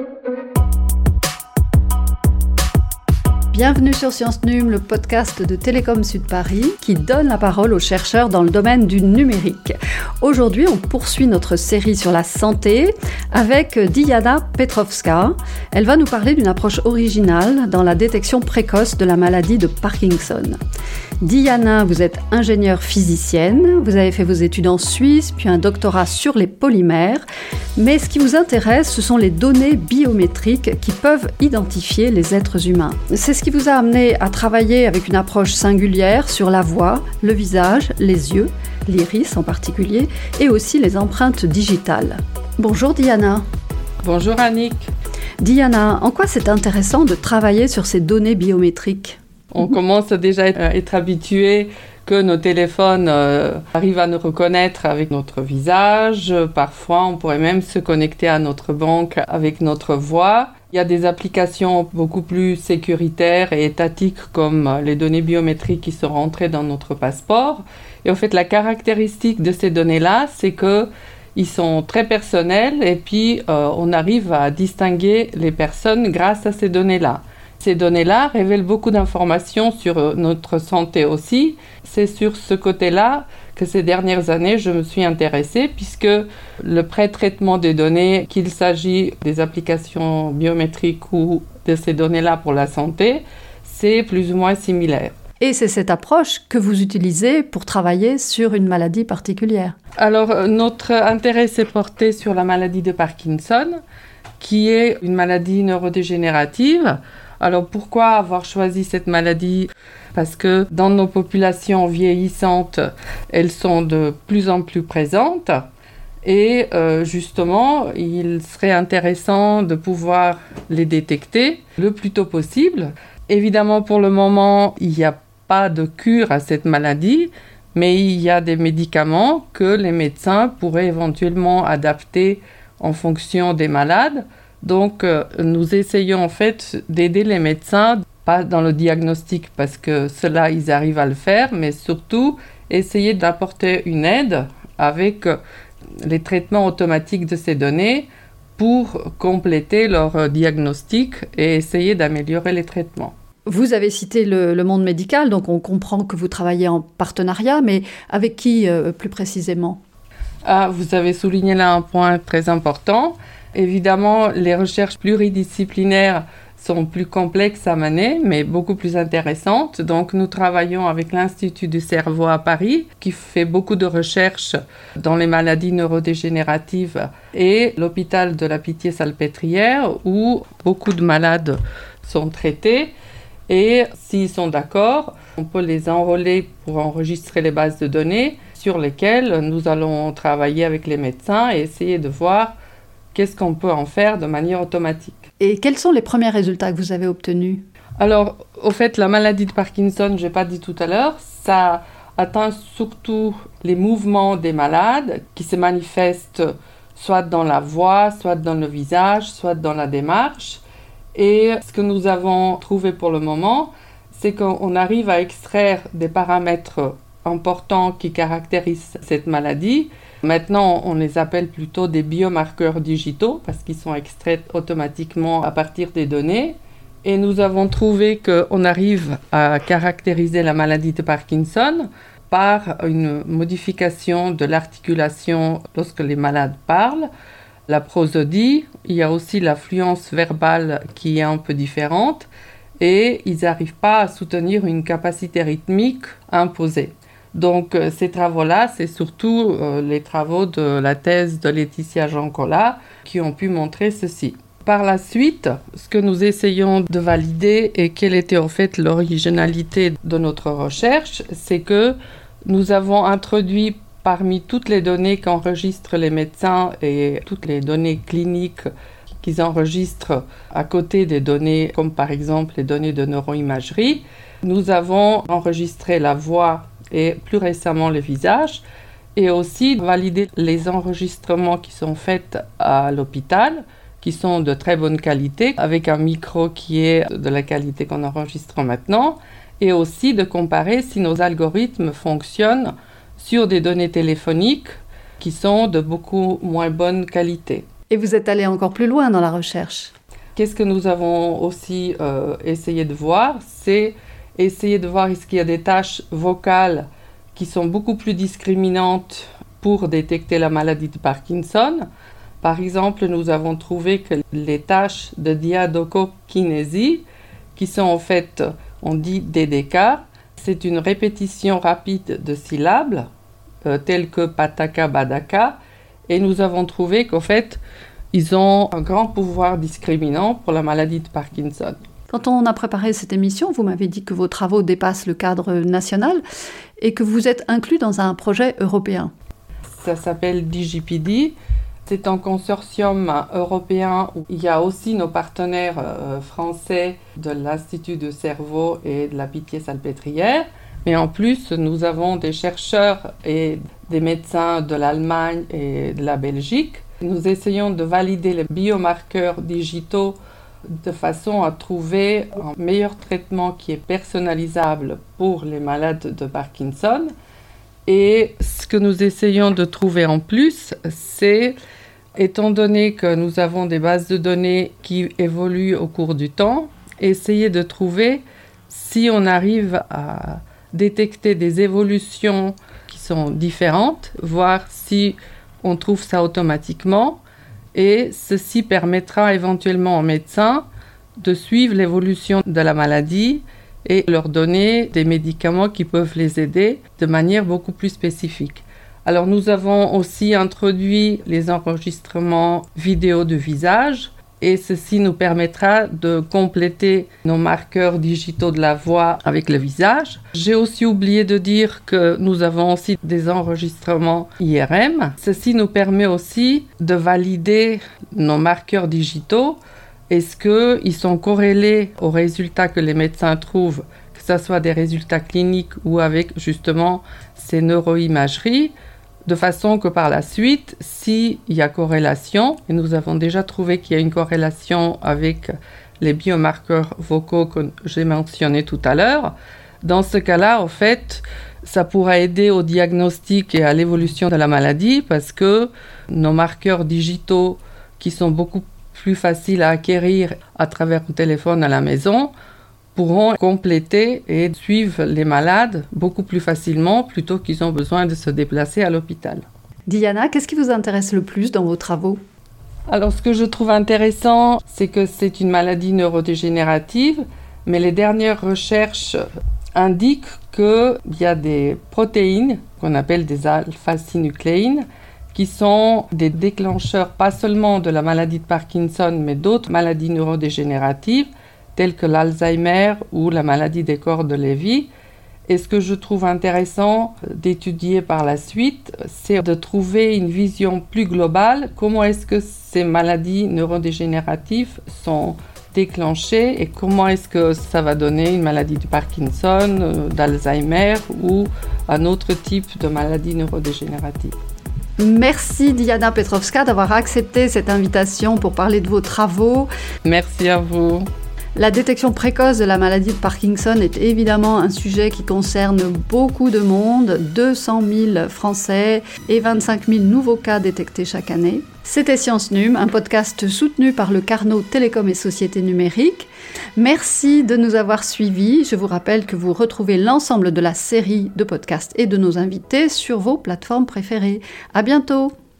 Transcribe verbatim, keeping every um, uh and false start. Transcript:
Bienvenue sur Science Num, le podcast de Télécom Sud Paris qui donne la parole aux chercheurs dans le domaine du numérique. Aujourd'hui, on poursuit notre série sur la santé avec Diana Petrovska. Elle va nous parler d'une approche originale dans la détection précoce de la maladie de Parkinson. Diana, vous êtes ingénieure physicienne, vous avez fait vos études en Suisse, puis un doctorat sur les polymères. Mais ce qui vous intéresse, ce sont les données biométriques qui peuvent identifier les êtres humains. C'est ce qui vous a amené à travailler avec une approche singulière sur la voix, le visage, les yeux, l'iris en particulier, et aussi les empreintes digitales. Bonjour Diana. Bonjour Annick. Diana, en quoi c'est intéressant de travailler sur ces données biométriques ? On commence déjà à être habitué que nos téléphones euh, arrivent à nous reconnaître avec notre visage. Parfois, on pourrait même se connecter à notre banque avec notre voix. Il y a des applications beaucoup plus sécuritaires et étatiques comme les données biométriques qui sont rentrées dans notre passeport. Et en fait, la caractéristique de ces données-là, c'est qu'ils sont très personnels et puis euh, on arrive à distinguer les personnes grâce à ces données-là. Ces données-là révèlent beaucoup d'informations sur notre santé aussi. C'est sur ce côté-là que ces dernières années, je me suis intéressée puisque le pré-traitement des données, qu'il s'agit des applications biométriques ou de ces données-là pour la santé, c'est plus ou moins similaire. Et c'est cette approche que vous utilisez pour travailler sur une maladie particulière. Alors, notre intérêt s'est porté sur la maladie de Parkinson, qui est une maladie neurodégénérative. Alors pourquoi avoir choisi cette maladie ? Parce que dans nos populations vieillissantes, elles sont de plus en plus présentes et euh, justement, il serait intéressant de pouvoir les détecter le plus tôt possible. Évidemment, pour le moment, il n'y a pas de cure à cette maladie, mais il y a des médicaments que les médecins pourraient éventuellement adapter en fonction des malades. Donc, euh, nous essayons en fait d'aider les médecins, pas dans le diagnostic parce que cela, ils arrivent à le faire, mais surtout essayer d'apporter une aide avec euh, les traitements automatiques de ces données pour compléter leur euh, diagnostic et essayer d'améliorer les traitements. Vous avez cité le, le monde médical, donc on comprend que vous travaillez en partenariat, mais avec qui euh, plus précisément ? Ah, vous avez souligné là un point très important. Évidemment, les recherches pluridisciplinaires sont plus complexes à mener, mais beaucoup plus intéressantes. Donc, nous travaillons avec l'Institut du cerveau à Paris, qui fait beaucoup de recherches dans les maladies neurodégénératives, et l'hôpital de la Pitié-Salpêtrière, où beaucoup de malades sont traités. Et s'ils sont d'accord, on peut les enrôler pour enregistrer les bases de données sur lesquelles nous allons travailler avec les médecins et essayer de voir qu'est-ce qu'on peut en faire de manière automatique. Et quels sont les premiers résultats que vous avez obtenus ? Alors, au fait, la maladie de Parkinson, je n'ai pas dit tout à l'heure, ça atteint surtout les mouvements des malades qui se manifestent soit dans la voix, soit dans le visage, soit dans la démarche. Et ce que nous avons trouvé pour le moment, c'est qu'on arrive à extraire des paramètres importants qui caractérisent cette maladie. Maintenant, on les appelle plutôt des biomarqueurs digitaux parce qu'ils sont extraits automatiquement à partir des données. Et nous avons trouvé qu'on arrive à caractériser la maladie de Parkinson par une modification de l'articulation lorsque les malades parlent, la prosodie, il y a aussi la fluence verbale qui est un peu différente et ils n'arrivent pas à soutenir une capacité rythmique imposée. Donc, euh, ces travaux-là, c'est surtout euh, les travaux de la thèse de Laetitia Jancola qui ont pu montrer ceci. Par la suite, ce que nous essayons de valider et quelle était en fait l'originalité de notre recherche, c'est que nous avons introduit parmi toutes les données qu'enregistrent les médecins et toutes les données cliniques qu'ils enregistrent à côté des données, comme par exemple les données de neuroimagerie, nous avons enregistré la voix et plus récemment le visage, et aussi valider les enregistrements qui sont faits à l'hôpital, qui sont de très bonne qualité, avec un micro qui est de la qualité qu'on enregistre maintenant, et aussi de comparer si nos algorithmes fonctionnent sur des données téléphoniques qui sont de beaucoup moins bonne qualité. Et vous êtes allé encore plus loin dans la recherche. Qu'est-ce que nous avons aussi euh, essayé de voir? C'est essayer de voir est-ce qu'il y a des tâches vocales qui sont beaucoup plus discriminantes pour détecter la maladie de Parkinson. Par exemple, nous avons trouvé que les tâches de diadochokinésie, qui sont en fait, on dit D D K, c'est une répétition rapide de syllabes, euh, telles que pataka badaka, et nous avons trouvé qu'en fait, ils ont un grand pouvoir discriminant pour la maladie de Parkinson. Quand on a préparé cette émission, vous m'avez dit que vos travaux dépassent le cadre national et que vous êtes inclus dans un projet européen. Ça s'appelle DigiPD. C'est un consortium européen où il y a aussi nos partenaires euh, français de l'Institut du cerveau et de la Pitié-Salpêtrière. Mais en plus, nous avons des chercheurs et des médecins de l'Allemagne et de la Belgique. Nous essayons de valider les biomarqueurs digitaux de façon à trouver un meilleur traitement qui est personnalisable pour les malades de Parkinson. Et ce que nous essayons de trouver en plus, c'est, étant donné que nous avons des bases de données qui évoluent au cours du temps, essayer de trouver si on arrive à détecter des évolutions qui sont différentes, voir si on trouve ça automatiquement, et ceci permettra éventuellement aux médecins de suivre l'évolution de la maladie et leur donner des médicaments qui peuvent les aider de manière beaucoup plus spécifique. Alors nous avons aussi introduit les enregistrements vidéo de visage et ceci nous permettra de compléter nos marqueurs digitaux de la voix avec le visage. J'ai aussi oublié de dire que nous avons aussi des enregistrements I R M. Ceci nous permet aussi de valider nos marqueurs digitaux. Est-ce qu'ils sont corrélés aux résultats que les médecins trouvent, que ce soit des résultats cliniques ou avec justement ces neuroimageries, de façon que par la suite, s'il y a corrélation, et nous avons déjà trouvé qu'il y a une corrélation avec les biomarqueurs vocaux que j'ai mentionnés tout à l'heure, dans ce cas-là, en fait, ça pourra aider au diagnostic et à l'évolution de la maladie parce que nos marqueurs digitaux qui sont beaucoup plus faciles à acquérir à travers le téléphone à la maison pourront compléter et suivre les malades beaucoup plus facilement plutôt qu'ils ont besoin de se déplacer à l'hôpital. Diana, qu'est-ce qui vous intéresse le plus dans vos travaux ? Alors, ce que je trouve intéressant, c'est que c'est une maladie neurodégénérative, mais les dernières recherches indiquent qu'il y a des protéines qu'on appelle des alpha-synucléines qui sont des déclencheurs pas seulement de la maladie de Parkinson, mais d'autres maladies neurodégénératives, telles que l'Alzheimer ou la maladie des corps de Lévy. Et ce que je trouve intéressant d'étudier par la suite, c'est de trouver une vision plus globale. Comment est-ce que ces maladies neurodégénératives sont déclenchées et comment est-ce que ça va donner une maladie de Parkinson, d'Alzheimer ou un autre type de maladie neurodégénérative. Merci Diana Petrovska d'avoir accepté cette invitation pour parler de vos travaux. Merci à vous. La détection précoce de la maladie de Parkinson est évidemment un sujet qui concerne beaucoup de monde, deux cent mille Français et vingt-cinq mille nouveaux cas détectés chaque année. C'était Science Num, un podcast soutenu par le Carnot Télécom et Sociétés Numériques. Merci de nous avoir suivis. Je vous rappelle que vous retrouvez l'ensemble de la série de podcasts et de nos invités sur vos plateformes préférées. À bientôt!